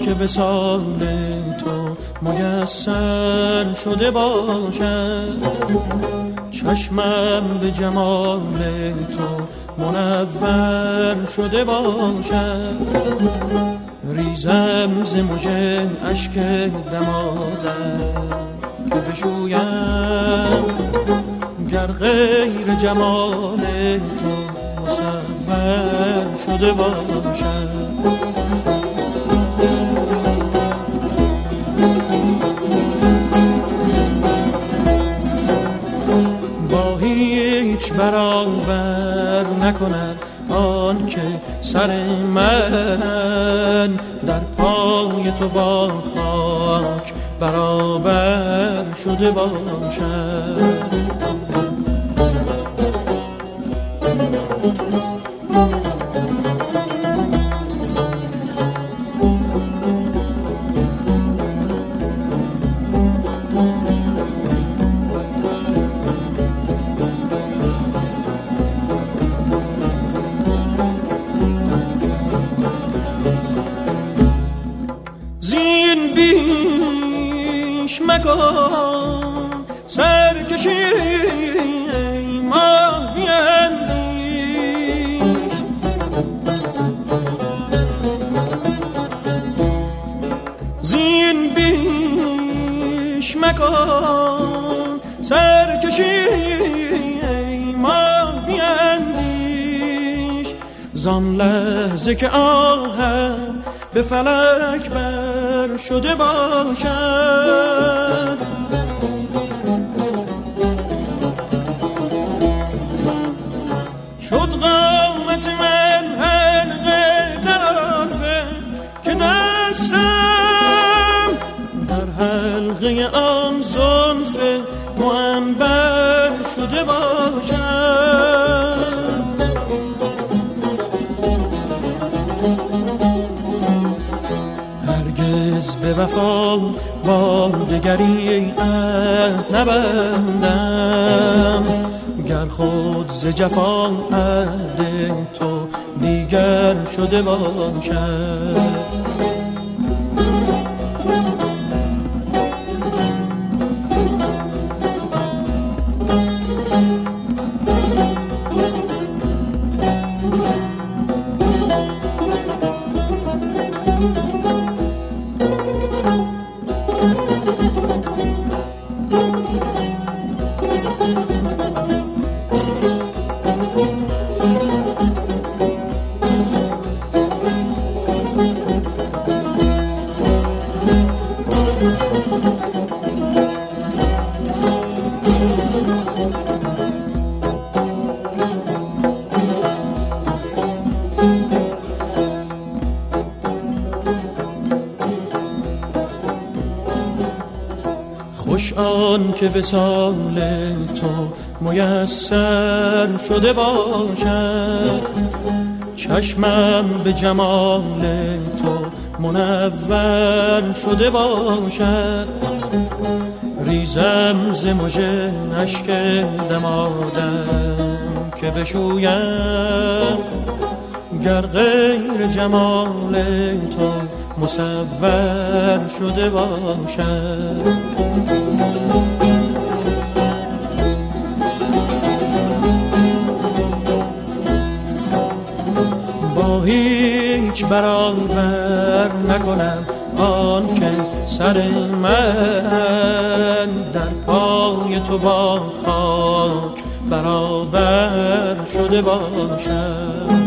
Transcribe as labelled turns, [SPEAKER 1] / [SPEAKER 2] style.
[SPEAKER 1] که وصال تو میسر شده باشد، چشمم به جمال تو منور شده باشد، ریزم ز مژه اشک دمادم که بشویم، گر غیر جمال تو مصور شده باشد. با هیچ برابر نکند آن که سر من در پای تو با خاک برابر شده باشد. زین بیش مکن سرکشی ما بیندیش، زین بیش مکن سرکشی ما بیندیش، زان لحظه که آهم به فلک بر شده باشد، شد قامت من حلقه در آلفه که دستم در حلقه آن زلف معنبر شده باشد. به وفا با دگری عهد نبندم، گر خود ز جفا عهد تو دیگر شده باشد. خوش آن که وصال تو میسر شده باشد، چشمم به جمال تو منور شده باشد، ریزم ز مژه اشک دمادم که بشویم، گر غیر جمال تو مصور شده باشد. با هیچ برابر نکنم آن که سر من در پای تو با خاک برابر شده باشد.